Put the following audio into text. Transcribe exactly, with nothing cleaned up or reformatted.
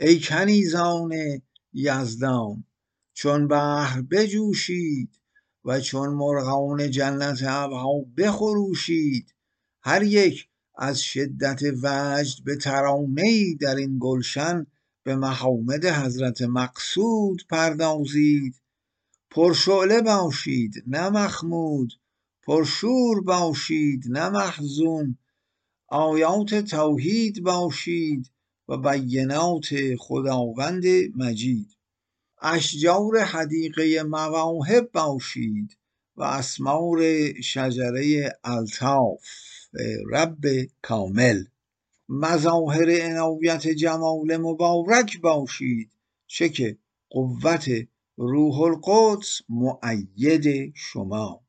ای کنیزان یزدان، چون بحر بجوشید و چون مرغان جنت ابها بخروشید. هر یک از شدت وجد به ترانه‌ای در این گلشن به محامد حضرت مقصود پردازید. پرشعله باشید نه مخمود، پرشور باشید نه محزون، آیات توحید باشید و بینات خداوند مجید. اشجار حدیقه مواهب باشید و اسمار شجره الطاف رب کامل. مظاهر عنایت جمال مبارک باشید، چه که قوت روح القدس مؤید شما.